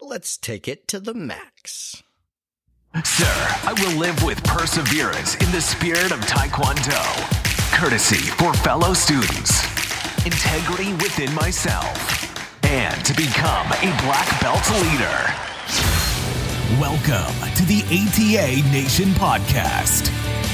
Let's take it to the max. Sir, I will live with perseverance in the spirit of Taekwondo. Courtesy for fellow students. Integrity within myself. And to become a black belt leader. Welcome to the ATA Nation Podcast.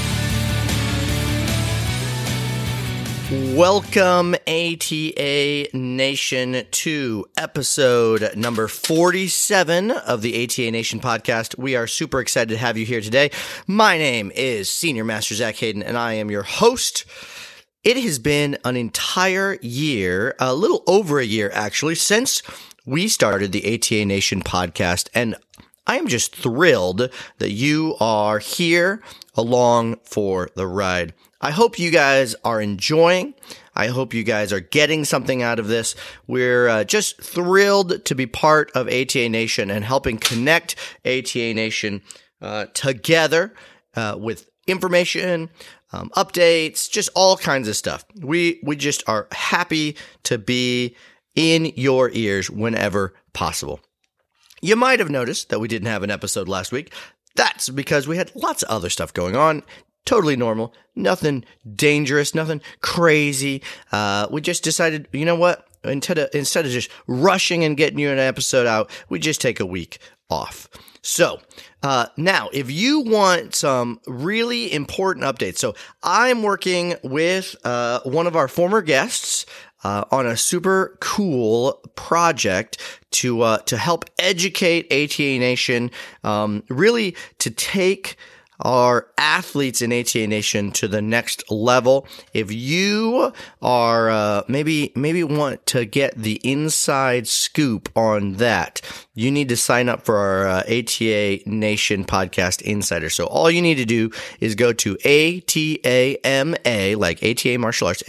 Welcome, ATA Nation, to episode number 47 of the ATA Nation podcast. We are super excited to have you here today. My name is Senior Master Zach Hayden, and I am your host. It has been an entire year, a little over a year actually, since we started the ATA Nation podcast, and I am just thrilled that you are here along for the ride. I hope you guys are enjoying. I hope you guys are getting something out of this. We're just thrilled to be part of ATA Nation and helping connect ATA Nation together with information, updates, just all kinds of stuff. We just are happy to be in your ears whenever possible. You might have noticed that we didn't have an episode last week. That's because we had lots of other stuff going on. Totally normal, nothing dangerous, nothing crazy. We just decided, you know what? Instead of just rushing and getting you an episode out, we just take a week off. So now, if you want some really important updates, so I'm working with one of our former guests on a super cool project to help educate ATA Nation, really to take our athletes in ATA Nation to the next level. If you are maybe want to get the inside scoop on that, you need to sign up for our ATA Nation Podcast Insider. So all you need to do is go to ATAMA, like ATA Martial Arts,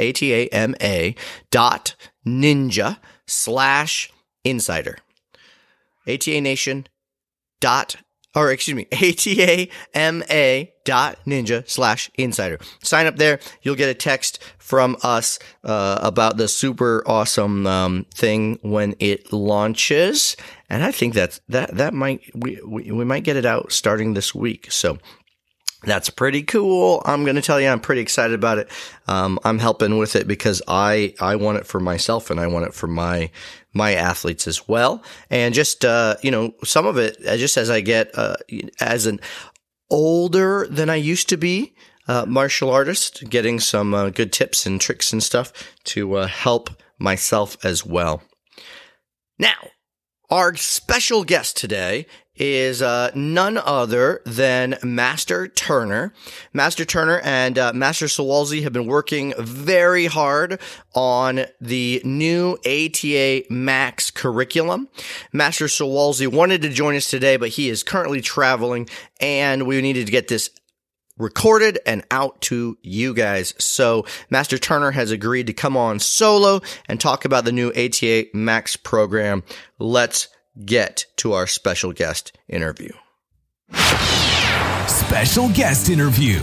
ATAMA.ninja/insider. ATA Nation ATAMA.ninja/insider. Sign up there. You'll get a text from us about the super awesome thing when it launches. And I think that might we might get it out starting this week. So that's pretty cool. I'm going to tell you, I'm pretty excited about it. I'm helping with it because I want it for myself and I want it for my athletes as well. And just, some of it, just as I get, as an older than I used to be, martial artist, getting some good tips and tricks and stuff to help myself as well. Now, our special guest today is none other than Master Turner. Master Turner and Master Sawalzi have been working very hard on the new ATA Max curriculum. Master Sawalzi wanted to join us today, but he is currently traveling, and we needed to get this recorded and out to you guys. So Master Turner has agreed to come on solo and talk about the new ATA Max program. Let's get to our special guest interview. Special guest interview.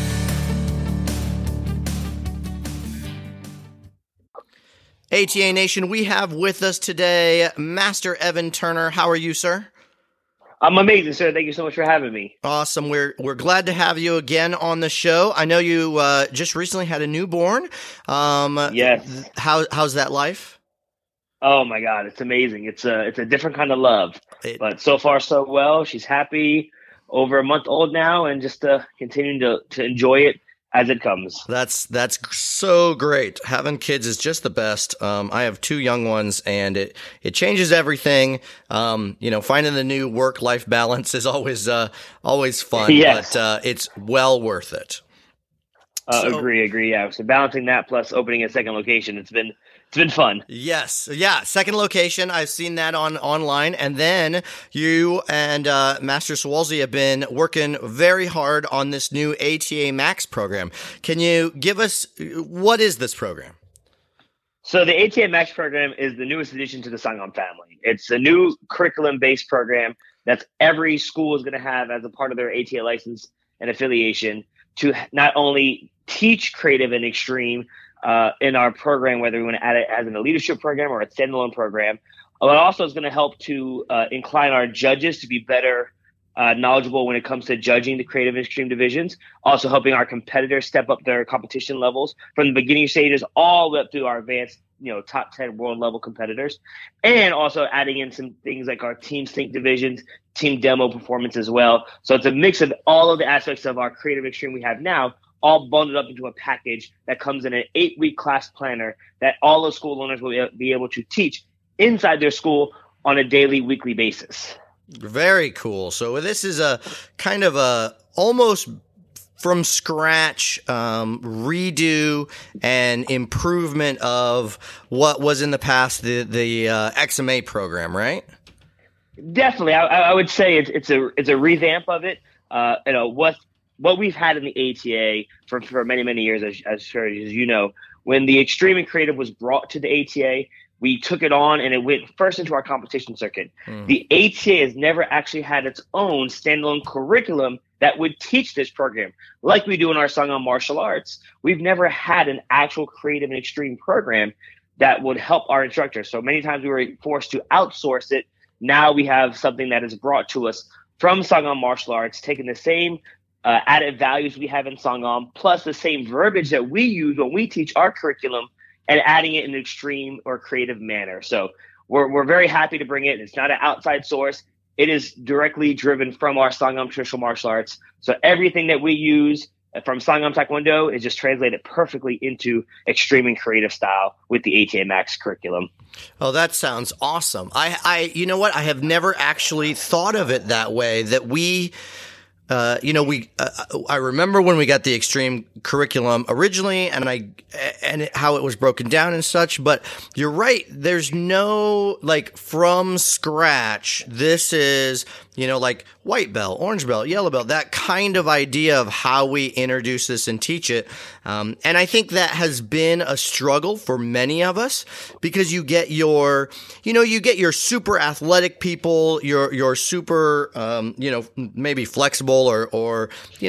ATA Nation, we have with us today Master Evan Turner. How are you, sir? I'm amazing, sir. Thank you so much for having me. Awesome. We're glad to have you again on the show. I know you just recently had a newborn. Yes. How's that life? Oh my God, it's amazing. It's a different kind of love, but so far so well. She's happy, over a month old now, and just continuing to enjoy it as it comes. That's so great. Having kids is just the best. I have two young ones, and it changes everything. Finding the new work-life balance is always fun, yes. But it's well worth it. Agree. Yeah, so balancing that plus opening a second location, it's been fun. Yes. Yeah. Second location. I've seen that online. And then you and Master Sawalzi have been working very hard on this new ATA Max program. Can you give us, what is this program? So the ATA Max program is the newest addition to the Sangam family. It's a new curriculum-based program that every school is going to have as a part of their ATA license and affiliation to not only teach creative and extreme in our program, whether we want to add it as in a leadership program or a standalone program, But also is going to help to incline our judges to be better knowledgeable when it comes to judging the creative and extreme divisions, also helping our competitors step up their competition levels from the beginning stages all the way up to our advanced, top 10 world level competitors, and also adding in some things like our team sync divisions, team demo performance as well. So it's a mix of all of the aspects of our creative extreme we have now, all bundled up into a package that comes in an 8-week class planner that all the school owners will be able to teach inside their school on a daily, weekly basis. Very cool. So this is a kind of a almost from scratch redo and improvement of what was in the past, the XMA program, right? Definitely. I would say it's a revamp of it. What we've had in the ATA for many, many years, as sure as you know, when the extreme and creative was brought to the ATA, we took it on and it went first into our competition circuit. The ATA has never actually had its own standalone curriculum that would teach this program. Like we do in our Sangam Martial Arts, we've never had an actual creative and extreme program that would help our instructors. So many times we were forced to outsource it. Now we have something that is brought to us from Sangam Martial Arts, taking the same added values we have in Sangam, plus the same verbiage that we use when we teach our curriculum, and adding it in an extreme or creative manner. So we're very happy to bring it. It's not an outside source. It is directly driven from our Sangam traditional martial arts. So everything that we use from Sangam Taekwondo is just translated perfectly into extreme and creative style with the ATA Max curriculum. Oh, that sounds awesome. You know what? I have never actually thought of it that way, that we I remember when we got the extreme curriculum originally and how it was broken down and such, but you're right. There's no from scratch. This is, like white belt, orange belt, yellow belt, that kind of idea of how we introduce this and teach it. And I think that has been a struggle for many of us because you get your super athletic people, your super, maybe flexible or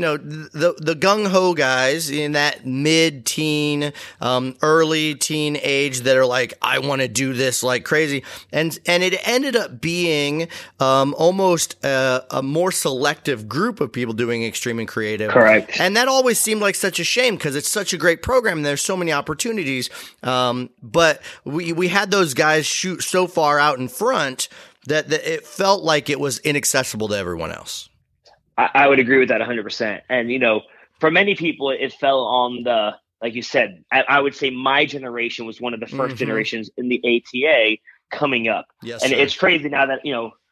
the gung ho guys in that mid-teen, early teen age that are like, I want to do this like crazy. And it ended up being, almost a more selective group of people doing extreme and creative. Correct. And that always seemed like such a shame because it's such a great program and there's so many opportunities. But we had those guys shoot so far out in front that it felt like it was inaccessible to everyone else. I would agree with that 100%. And, for many people, it fell on like you said, I would say my generation was one of the first generations in the ATA coming up. Yes, and sir. It's crazy now that,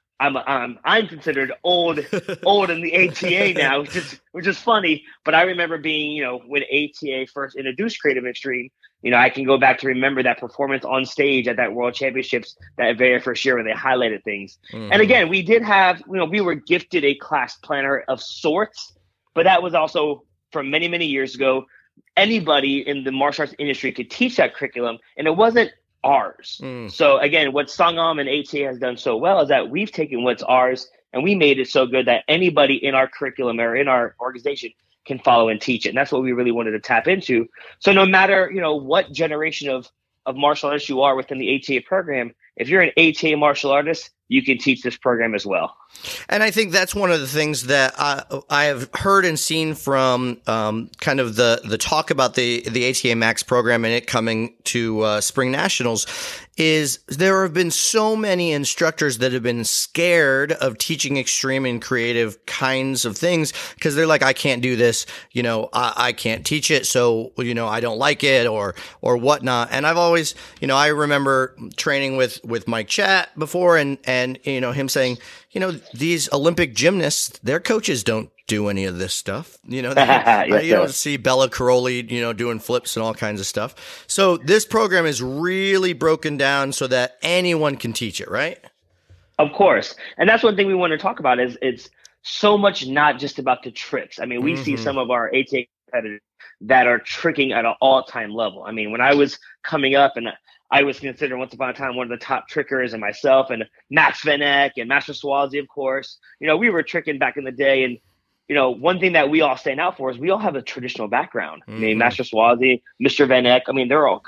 I'm considered old in the ATA now, which is funny. But I remember being, when ATA first introduced Creative Extreme, I can go back to remember that performance on stage at that World Championships that very first year where they highlighted things. And again, we did have, we were gifted a class planner of sorts, but that was also from many, many years ago. Anybody in the martial arts industry could teach that curriculum, and it wasn't ours. So again, what Sangam and ATA has done so well is that we've taken what's ours and we made it so good that anybody in our curriculum or in our organization can follow and teach it. And that's what we really wanted to tap into. So no matter, what generation of martial artists you are within the ATA program, if you're an ATA martial artist, you can teach this program as well. And I think that's one of the things that I have heard and seen from kind of the talk about the ATA Max program and it coming to Spring Nationals is there have been so many instructors that have been scared of teaching extreme and creative kinds of things because they're like, I can't do this, I can't teach it, so I don't like it or whatnot. And I've always, I remember training with Mike Chat before and him saying, these Olympic gymnasts, their coaches don't do any of this stuff. Yes, you don't see Bella Caroli, doing flips and all kinds of stuff. So this program is really broken down so that anyone can teach it, right? Of course. And that's one thing we want to talk about is it's so much not just about the tricks. I mean, we see some of our ATA competitors that are tricking at an all-time level. I mean, when I was coming up and I was considered once upon a time one of the top trickers, and myself and Max Van Eck and Master Swazi, of course, we were tricking back in the day. And, one thing that we all stand out for is we all have a traditional background. I mean, Master Swazi, Mr. Van Eck, they're all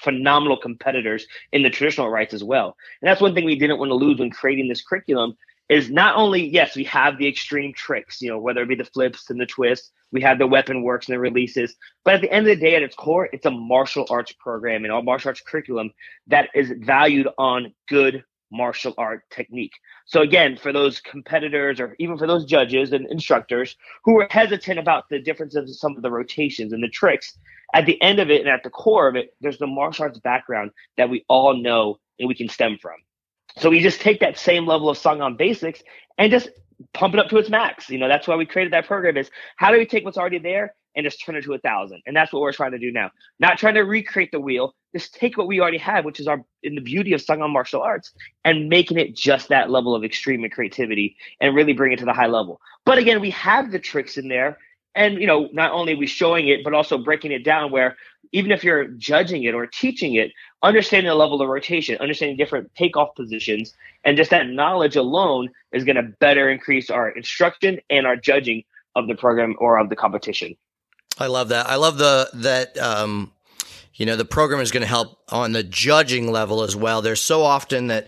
phenomenal competitors in the traditional rights as well. And that's one thing we didn't want to lose when creating this curriculum is not only, yes, we have the extreme tricks, whether it be the flips and the twists, we have the weapon works and the releases, but at the end of the day, at its core, it's a martial arts program and our martial arts curriculum that is valued on good martial art technique. So again, for those competitors or even for those judges and instructors who are hesitant about the differences of some of the rotations and the tricks, at the end of it and at the core of it, there's the martial arts background that we all know and we can stem from. So we just take that same level of Sangam basics and just pump it up to its max. That's why we created that program, is how do we take what's already there and just turn it to 1,000? And that's what we're trying to do now. Not trying to recreate the wheel, just take what we already have, which is in the beauty of Sangam martial arts, and making it just that level of extreme and creativity and really bring it to the high level. But again, we have the tricks in there. And, not only are we showing it, but also breaking it down where even if you're judging it or teaching it, understanding the level of rotation, understanding different takeoff positions, and just that knowledge alone is going to better increase our instruction and our judging of the program or of the competition. I love that. I love that the program is going to help on the judging level as well. There's so often that,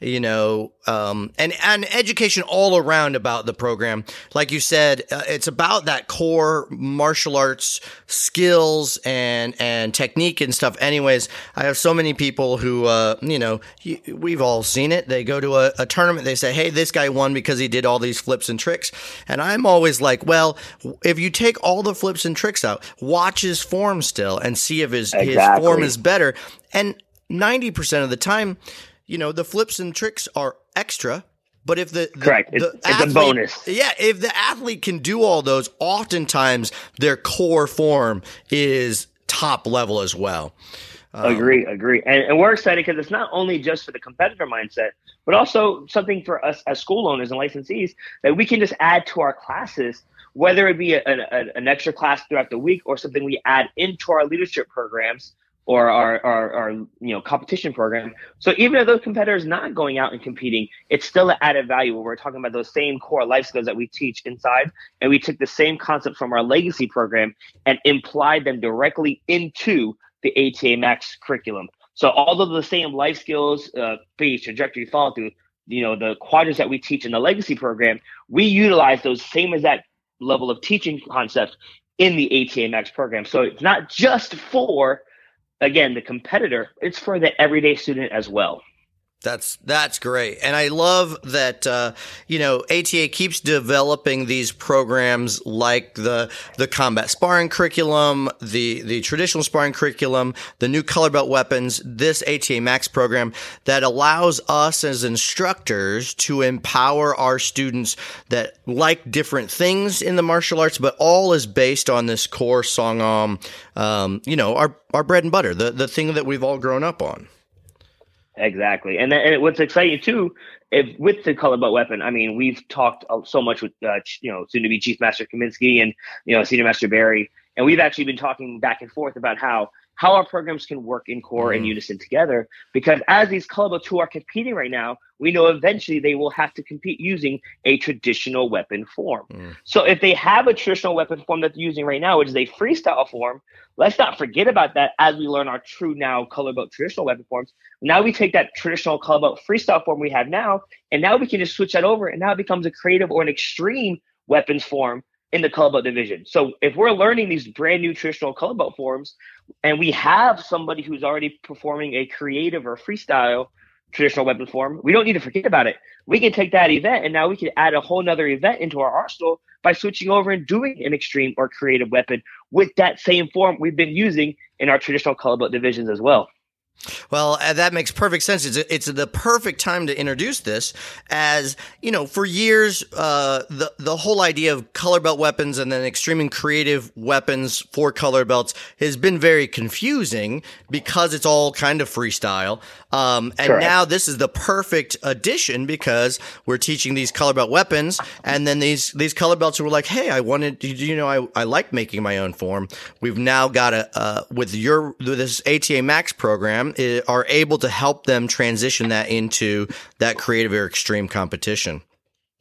and education all around about the program. Like you said, it's about that core martial arts skills and technique and stuff. Anyways, I have so many people who, we've all seen it. They go to a tournament. They say, hey, this guy won because he did all these flips and tricks. And I'm always like, well, if you take all the flips and tricks out, watch his form still and see if his form is better. And 90% of the time, the flips and tricks are extra. But if correct, it's a bonus. Yeah, if the athlete can do all those, oftentimes their core form is top level as well. Agree. And we're excited because it's not only just for the competitor mindset, but also something for us as school owners and licensees that we can just add to our classes, whether it be an extra class throughout the week or something we add into our leadership programs or our competition program. So even if those competitors not going out and competing, it's still an added value where we're talking about those same core life skills that we teach inside. And we took the same concept from our legacy program and applied them directly into the ATA Max curriculum. So all of the same life skills, base, trajectory, follow through, the quadrants that we teach in the legacy program, we utilize those same as that level of teaching concepts in the ATA Max program. So it's not just for, again, the competitor, it's for the everyday student as well. That's great. And I love that, ATA keeps developing these programs like the combat sparring curriculum, the traditional sparring curriculum, the new color belt weapons, this ATA Max program that allows us as instructors to empower our students that like different things in the martial arts, but all is based on this core Sangam, our bread and butter, the thing that we've all grown up on. Exactly. And what's exciting too, with the color belt weapon, I mean, we've talked so much with, soon to be Chief Master Kaminsky and, Senior Master Barry, and we've actually been talking back and forth about how our programs can work in core and unison together, because as these color belts who are competing right now, we know eventually they will have to compete using a traditional weapon form. So if they have a traditional weapon form that they're using right now, which is a freestyle form, let's not forget about that as we learn our true now color belt traditional weapon forms. Now we take that traditional color belt freestyle form we have now, and now we can just switch that over, and now it becomes a creative or an extreme weapons form in the color belt division. So if we're learning these brand new traditional color belt forms, and we have somebody who's already performing a creative or freestyle traditional weapon form, we don't need to forget about it. We can take that event, and now we can add a whole nother event into our arsenal by switching over and doing an extreme or creative weapon with that same form we've been using in our traditional color belt divisions as well. Well, that makes perfect sense. It's the perfect time to introduce this, as for years, the whole idea of color belt weapons and then extreme and creative weapons for color belts has been very confusing because it's all kind of freestyle. And Correct. Now this is the perfect addition because we're teaching these color belt weapons, and then these color belts were like, hey, I like making my own form. We've now got with this ATA Max program, are able to help them transition that into that creative or extreme competition.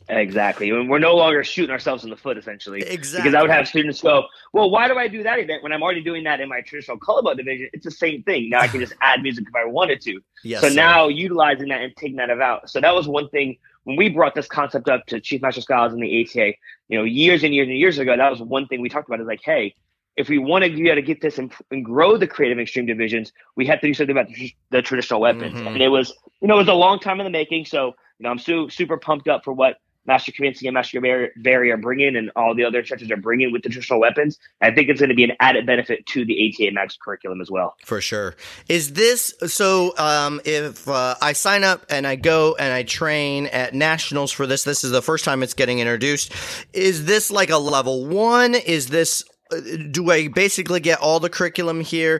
Exactly. And we're no longer shooting ourselves in the foot, essentially. Exactly. Because I would have students go, well, why do I do that event when I'm already doing that in my traditional colorball division? It's the same thing. Now I can just add music if I wanted to. Yes, so sir. now utilizing that and taking that out. So that was one thing when we brought this concept up to Chief Master Scholars in the ATA, years and years and years ago. That was one thing we talked about is like, hey, if we want to be able to get this and grow the creative extreme divisions, we have to do something about the traditional weapons. Mm-hmm. And it was a long time in the making. So, I'm super pumped up for what Master Kaminsky and Master Barry are bringing, and all the other instructors are bringing with the traditional weapons. I think it's going to be an added benefit to the ATA Max curriculum as well. For sure. Is this so? If I sign up and I go and I train at nationals for this is the first time it's getting introduced. Is this like a level 1? Is this? Do I basically get all the curriculum here?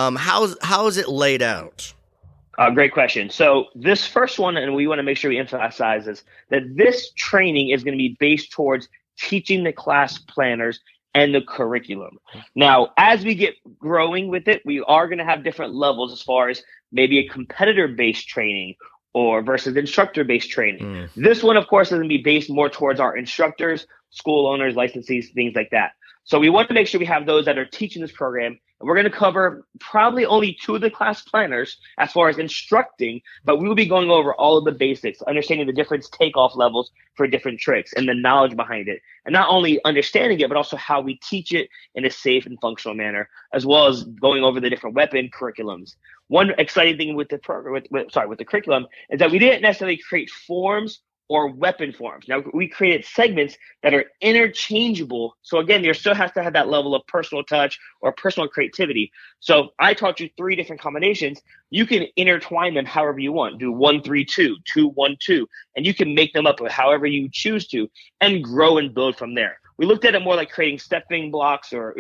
How is it laid out? Great question. So this first one, and we want to make sure we emphasize this, that this training is going to be based towards teaching the class planners and the curriculum. Now, as we get growing with it, we are going to have different levels as far as maybe a competitor-based training or versus instructor-based training. This one, of course, is going to be based more towards our instructors, school owners, licensees, things like that. So we want to make sure we have those that are teaching this program. And we're going to cover probably only 2 of the class planners as far as instructing, but we will be going over all of the basics, understanding the different takeoff levels for different tricks and the knowledge behind it. And not only understanding it, but also how we teach it in a safe and functional manner, as well as going over the different weapon curriculums. One exciting thing with the program, with the curriculum, is that we didn't necessarily create forms or weapon forms. Now, we created segments that are interchangeable. So again, there still has to have that level of personal touch or personal creativity. So I taught you 3 different combinations. You can intertwine them however you want. Do 1-3-2, 2-1-2, and you can make them up however you choose to and grow and build from there. We looked at it more like creating stepping blocks or,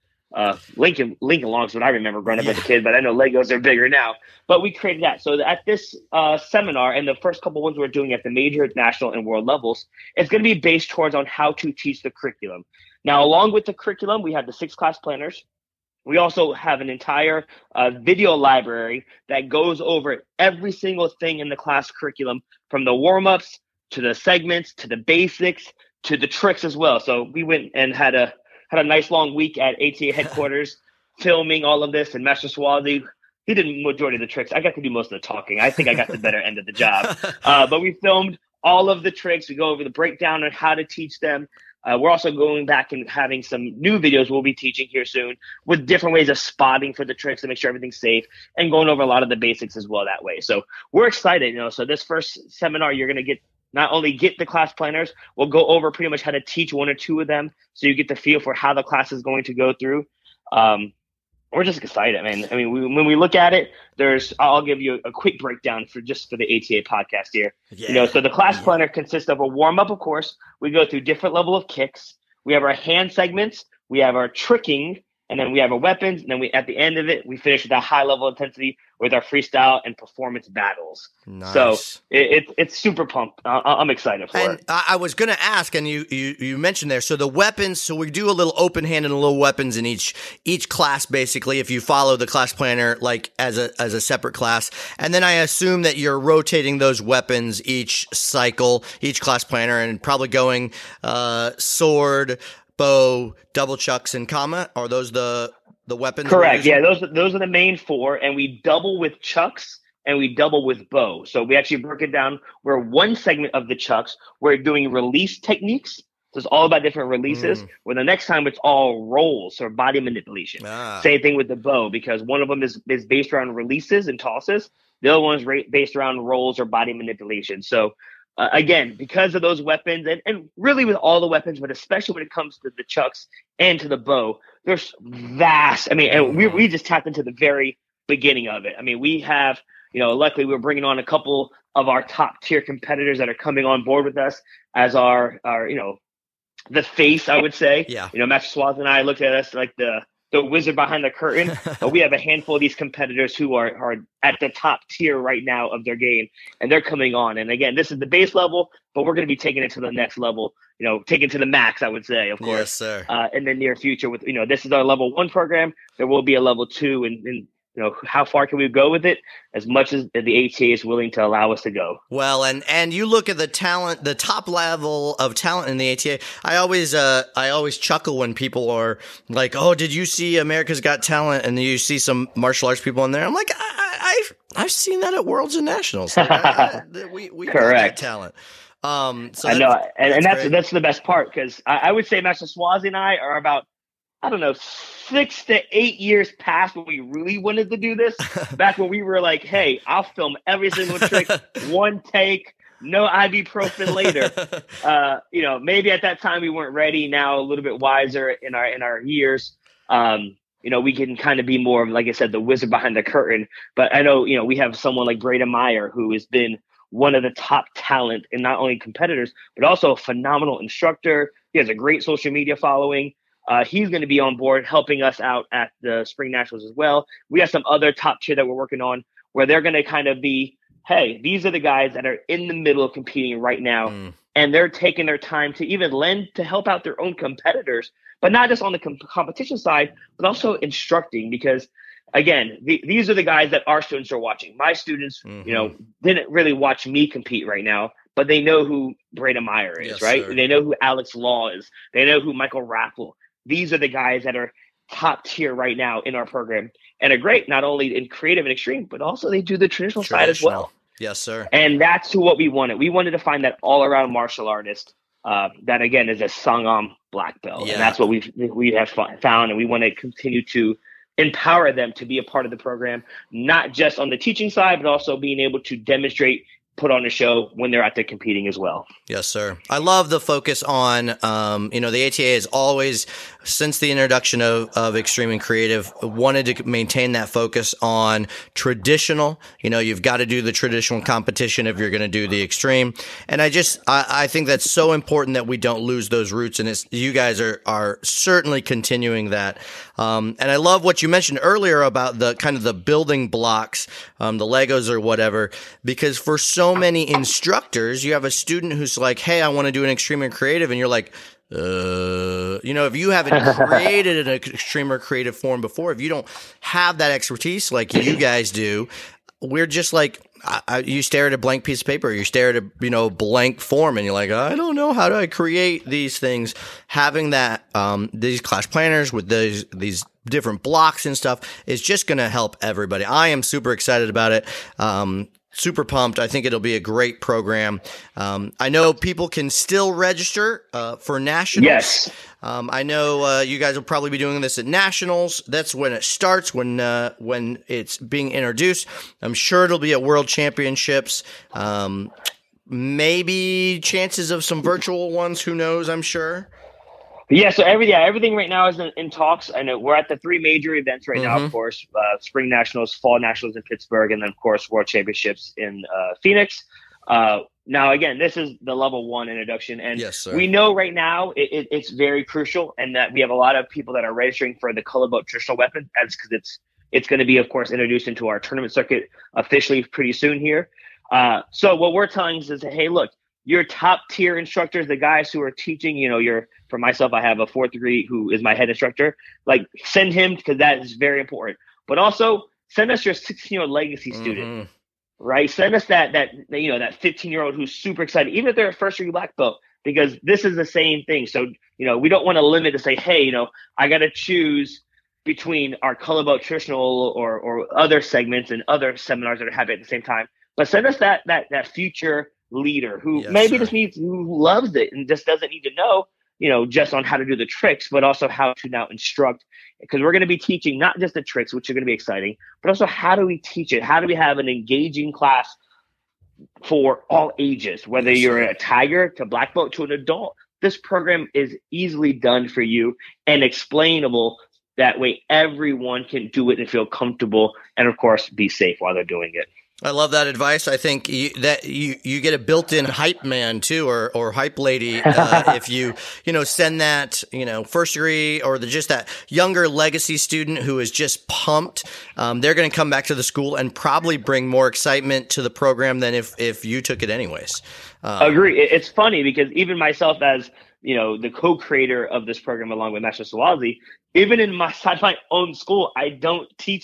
Lincoln Logs, what I remember growing up as a kid, but I know Legos are bigger now. But we created that. So at this seminar, and the first couple ones we're doing at the major, national, and world levels, it's going to be based towards on how to teach the curriculum. Now, along with the curriculum, we have the 6 class planners. We also have an entire video library that goes over every single thing in the class curriculum, from the warm-ups to the segments to the basics to the tricks as well. So we went and had a nice long week at ATA headquarters filming all of this, and Master Swazi, he did the majority of the tricks. I got to do most of the talking. I think I got the better end of the job. But we filmed all of the tricks. We go over the breakdown on how to teach them. We're also going back and having some new videos we'll be teaching here soon with different ways of spotting for the tricks to make sure everything's safe, and going over a lot of the basics as well that way. So we're excited. So this first seminar, you're going to not only get the class planners, we'll go over pretty much how to teach 1 or 2 of them, so you get the feel for how the class is going to go through. We're just excited, man. I mean, when we look at it, I'll give you a quick breakdown for the ATA podcast here. Yeah. So the class planner consists of a warm-up, of course. We go through different level of kicks. We have our hand segments. We have our tricking. And then we have our weapons. And then at the end of it, we finish with that high level intensity with our freestyle and performance battles. Nice. So it's super pumped. I'm excited for it. I was going to ask, and you mentioned there, so the weapons, so we do a little open hand and a little weapons in each class, basically, if you follow the class planner, like as a separate class. And then I assume that you're rotating those weapons each cycle, each class planner, and probably going, sword, bow, double chucks, and comma. Are those the weapons? Correct. Yeah, those are the main 4, and we double with chucks and we double with bow. So we actually broke it down where one segment of the chucks we're doing release techniques. So it's all about different releases. Where the next time it's all rolls or body manipulation. Same thing with the bow, because one of them is based around releases and tosses. The other one is based around rolls or body manipulation. So again, because of those weapons, and really with all the weapons, but especially when it comes to the chucks and to the bow, there's vast. I mean, and we just tapped into the very beginning of it. I mean, we have, luckily we're bringing on a couple of our top tier competitors that are coming on board with us as our the face, I would say. Yeah. Master Swaz and I looked at us like the wizard behind the curtain. But we have a handful of these competitors who are at the top tier right now of their game, and they're coming on. And again, this is the base level, but we're going to be taking it to the next level, taking it to the max, I would say, of course. Yes, sir. In the near future with, this is our level 1 program. There will be a level 2 and how far can we go with it? As much as the ATA is willing to allow us to go. Well, and you look at the talent, the top level of talent in the ATA. I always chuckle when people are like, "Oh, did you see America's Got Talent?" And you see some martial arts people in there. I'm like, I've seen that at Worlds and Nationals. Like, we got that talent. So I know, and that's the best part, because I would say Master Swazi and I are about, I don't know, 6 to 8 years past when we really wanted to do this. Back when we were like, hey, I'll film every single trick, one take, no ibuprofen later. Maybe at that time we weren't ready. Now a little bit wiser in our years. We can kind of be more of, like I said, the wizard behind the curtain. But I know, we have someone like Breda Meyer, who has been one of the top talent in not only competitors, but also a phenomenal instructor. He has a great social media following. He's going to be on board helping us out at the Spring Nationals as well. We have some other top tier that we're working on where they're going to kind of be, hey, these are the guys that are in the middle of competing right now. And they're taking their time to even lend to help out their own competitors, but not just on the competition side, but also instructing, because again, these are the guys that our students are watching. My students, didn't really watch me compete right now, but they know who Breda Meyer is, yes, right? Sir. They know who Alex Law is. They know who Michael Raffel. These are the guys that are top tier right now in our program and are great, not only in creative and extreme, but also they do the traditional side as well. Yes, sir. And that's what we wanted. We wanted to find that all-around martial artist that, again, is a Sangam black belt. Yeah. And that's what we have found, and we want to continue to empower them to be a part of the program, not just on the teaching side, but also being able to demonstrate, put on a show when they're out there competing as well. Yes, sir. I love the focus on, the ATA has always, since the introduction of Extreme and Creative, wanted to maintain that focus on traditional. You've got to do the traditional competition if you're going to do the Extreme. And I think that's so important that we don't lose those roots. And you guys are certainly continuing that. And I love what you mentioned earlier about the kind of the building blocks, the Legos or whatever, because for so many instructors, you have a student who's like, hey, I want to do an Extreme and Creative. And you're like, if you haven't created an Extreme or Creative form before, if you don't have that expertise like you guys do, we're just like, you stare at a blank piece of paper, you stare at a, blank form, and you're like, I don't know, how do I create these things? Having that, these class planners with these different blocks and stuff is just going to help everybody. I am super excited about it. Super pumped. I think it'll be a great program. I know people can still register for nationals. Yes. I know you guys will probably be doing this at nationals. That's when it starts, when it's being introduced. I'm sure it'll be at World Championships. Maybe chances of some virtual ones. Who knows? I'm sure. Yeah, so everything right now is in talks. I know we're at the 3 major events right now, of course, Spring Nationals, Fall Nationals in Pittsburgh, and then, of course, World Championships in Phoenix. Now, again, this is the level 1 introduction, and yes, we know right now it's very crucial, and that we have a lot of people that are registering for the color boat traditional weapon. That's because it's going to be, of course, introduced into our tournament circuit officially pretty soon here. So what we're telling is, hey, look, your top tier instructors, the guys who are teaching, for myself, I have a 4th degree who is my head instructor. Like, send him, because that is very important. But also send us your 16-year-old legacy student, right? Send us that 15-year-old who's super excited, even if they're a 1st degree black belt, because this is the same thing. So, we don't want to limit to say, hey, I got to choose between our color belt traditional or other segments and other seminars that are happening at the same time. But send us that future leader who who loves it and just doesn't need to know, just on how to do the tricks, but also how to now instruct, because we're going to be teaching not just the tricks, which are going to be exciting, but also how do we teach it? How do we have an engaging class for all ages, whether you're a tiger to black belt to an adult? This program is easily done for you and explainable. That way everyone can do it and feel comfortable and, of course, be safe while they're doing it. I love that advice. I think that you get a built-in hype man too, or hype lady, if you send that, 1st degree or just that younger legacy student who is just pumped. They're going to come back to the school and probably bring more excitement to the program than if you took it anyways. Agree. It's funny because even myself as, the co-creator of this program along with Master Swazi, even in my own school, I don't teach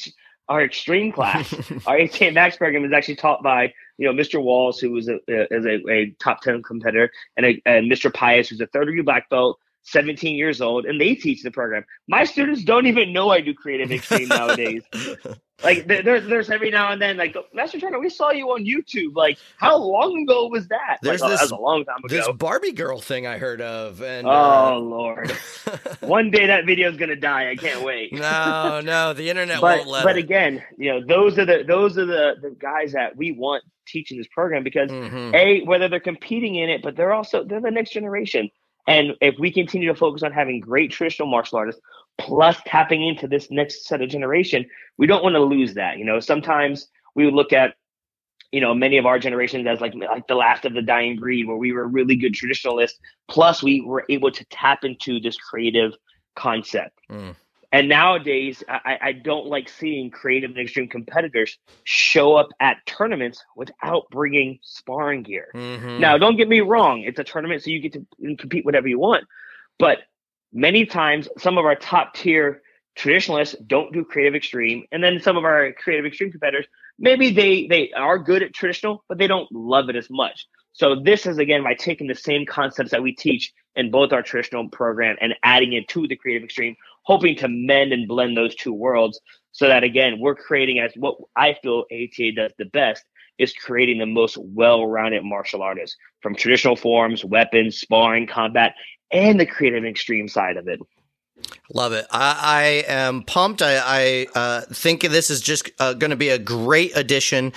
our extreme class. Our ATA Max program is actually taught by, Mr. Walls, who is a top 10 competitor, and Mr. Pius, who's a third degree black belt, 17 years old, and they teach the program. My students don't even know I do creative extreme nowadays. Like there's every now and then, like, Master Trainer, we saw you on YouTube. Like, how long ago was that? There's that was a long time ago. This Barbie girl thing I heard of, and Lord, one day that video is gonna die. I can't wait. No, the internet won't let it. But again, those are the guys that we want teaching this program because whether they're competing in it, but they're the next generation. And if we continue to focus on having great traditional martial artists, plus tapping into this next set of generation, we don't want to lose that. Sometimes we would look at, many of our generations as like the last of the dying breed, where we were really good traditionalists, plus we were able to tap into this creative concept. And nowadays, I don't like seeing creative and extreme competitors show up at tournaments without bringing sparring gear. Now, don't get me wrong. It's a tournament, so you get to compete whatever you want. But many times, some of our top tier traditionalists don't do creative extreme. And then some of our creative extreme competitors, maybe they are good at traditional, but they don't love it as much. So this is, again, by taking the same concepts that we teach in both our traditional program and adding it to the creative extreme, hoping to mend and blend those two worlds so that, again, we're creating, as what I feel ATA does the best, is creating the most well-rounded martial artists, from traditional forms, weapons, sparring, combat, and the creative and extreme side of it. Love it. I am pumped. I think this is just going to be a great addition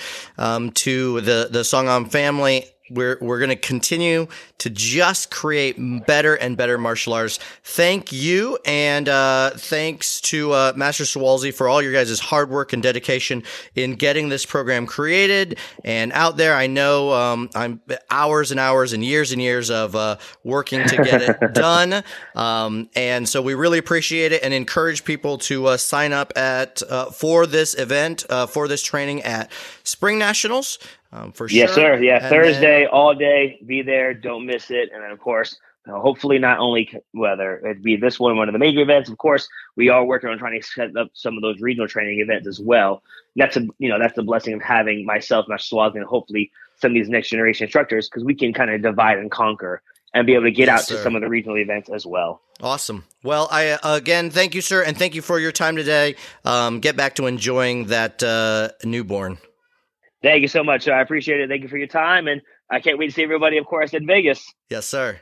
to the Songam family. We're going to continue to just create better and better martial arts. Thank you, and thanks to Master Sawalzi for all your guys' hard work and dedication in getting this program created and out there. I know I'm hours and hours and years of working to get it done, and so we really appreciate it and encourage people to sign up for this event, for this training at Spring Nationals. For sure. Yes, sir. Yeah, and Thursday, all day. Be there. Don't miss it. And then, of course, hopefully not only whether it be this one of the major events, of course, we are working on trying to set up some of those regional training events as well. And that's the blessing of having myself, Master Swazi, and hopefully some of these next generation instructors, because we can kind of divide and conquer and be able to get out to some of the regional events as well. Awesome. Well, I again, thank you, sir, and thank you for your time today. Get back to enjoying that newborn. Thank you so much. I appreciate it. Thank you for your time. And I can't wait to see everybody, of course, in Vegas. Yes, sir.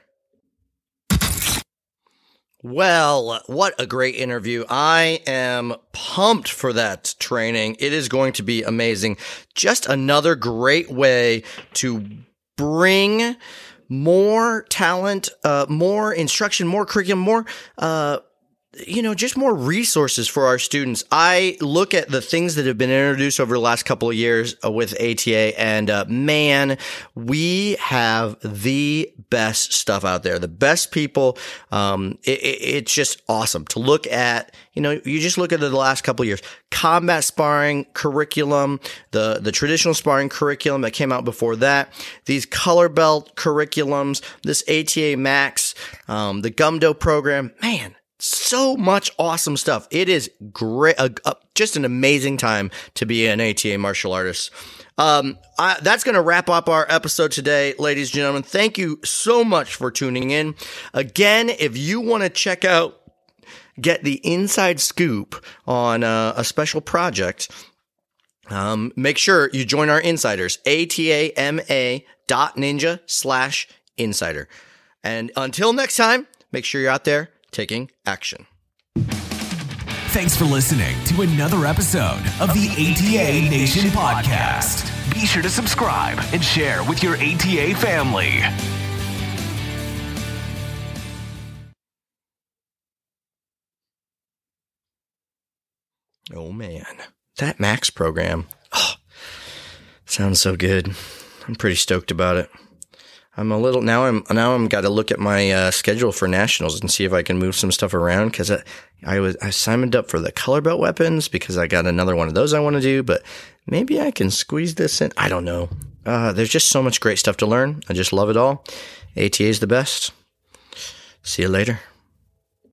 Well, what a great interview. I am pumped for that training. It is going to be amazing. Just another great way to bring more talent, more instruction, more curriculum, more, just more resources for our students. I look at the things that have been introduced over the last couple of years with ATA, and man, we have the best stuff out there, the best people. It's just awesome to look at. You just look at the last couple of years, combat sparring curriculum, the traditional sparring curriculum that came out before that, these color belt curriculums, this ATA Max, the Gumdo program, man. So much awesome stuff. It is great. Just an amazing time to be an ATA martial artist. That's going to wrap up our episode today, ladies and gentlemen. Thank you so much for tuning in. Again, if you want to get the inside scoop on a special project, make sure you join our insiders, atama.ninja/insider. And until next time, make sure you're out there taking action. Thanks for listening to another episode of the ATA Nation podcast. Be sure to subscribe and share with your ATA family. Oh man, that Max program. Sounds so good. I'm pretty stoked about it. I'm got to look at my schedule for nationals and see if I can move some stuff around, because I signed up for the color belt weapons because I got another one of those I want to do, but maybe I can squeeze this in. I don't know. There's just so much great stuff to learn. I just love it all. ATA is the best. See you later.